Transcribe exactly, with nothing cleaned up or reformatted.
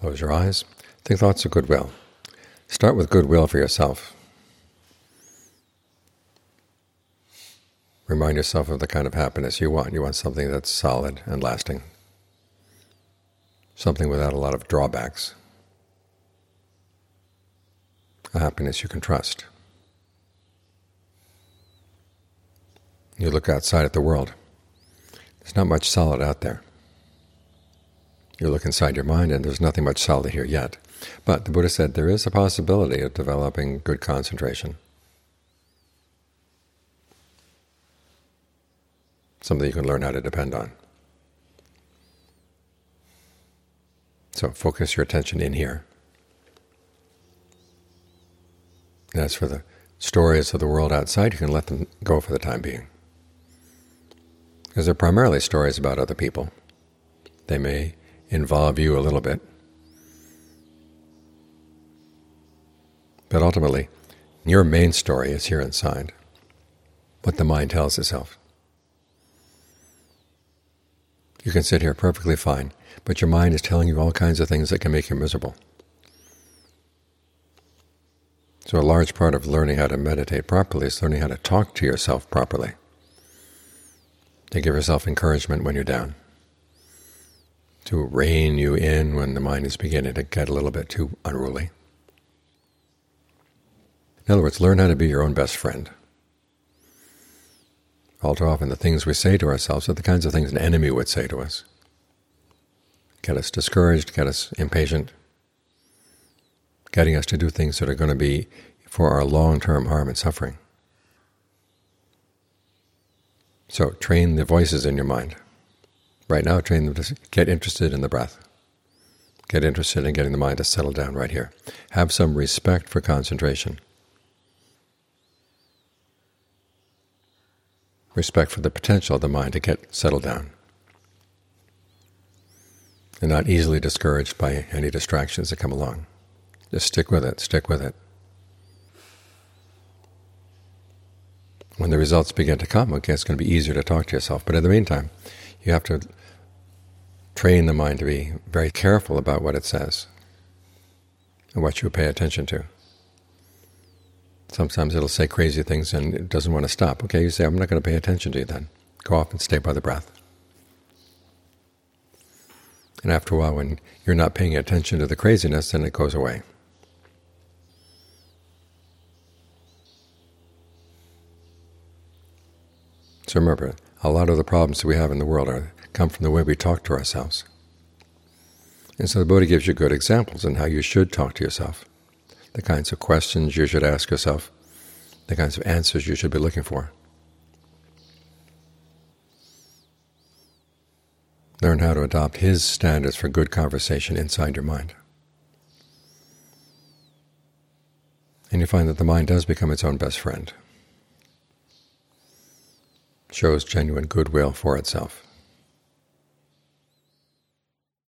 Close your eyes. Think thoughts of goodwill. Start with goodwill for yourself. Remind yourself of the kind of happiness you want. You want something that's solid and lasting. Something without a lot of drawbacks. A happiness you can trust. You look outside at the world. There's not much solid out there. You look inside your mind and there's nothing much solid here yet. But the Buddha said there is a possibility of developing good concentration. Something you can learn how to depend on. So focus your attention in here. And as for the stories of the world outside, you can let them go for the time being. Because they're primarily stories about other people. They may involve you a little bit. But ultimately, your main story is here inside, what the mind tells itself. You can sit here perfectly fine, but your mind is telling you all kinds of things that can make you miserable. So a large part of learning how to meditate properly is learning how to talk to yourself properly, to give yourself encouragement when you're down, to rein you in when the mind is beginning to get a little bit too unruly. In other words, learn how to be your own best friend. All too often the things we say to ourselves are the kinds of things an enemy would say to us. Get us discouraged, get us impatient, getting us to do things that are going to be for our long-term harm and suffering. So train the voices in your mind. Right now, train them to get interested in the breath. Get interested in getting the mind to settle down right here. Have some respect for concentration. Respect for the potential of the mind to get settled down. And not easily discouraged by any distractions that come along. Just stick with it, stick with it. When the results begin to come, okay, it's going to be easier to talk to yourself. But in the meantime, you have to train the mind to be very careful about what it says and what you pay attention to. Sometimes it'll say crazy things and it doesn't want to stop. Okay, you say, I'm not going to pay attention to you then. Go off and stay by the breath. And after a while, when you're not paying attention to the craziness, then it goes away. So remember, a lot of the problems that we have in the world are, come from the way we talk to ourselves. And so the Buddha gives you good examples on how you should talk to yourself. The kinds of questions you should ask yourself, the kinds of answers you should be looking for. Learn how to adopt his standards for good conversation inside your mind. And you find that the mind does become its own best friend. Shows genuine goodwill for itself.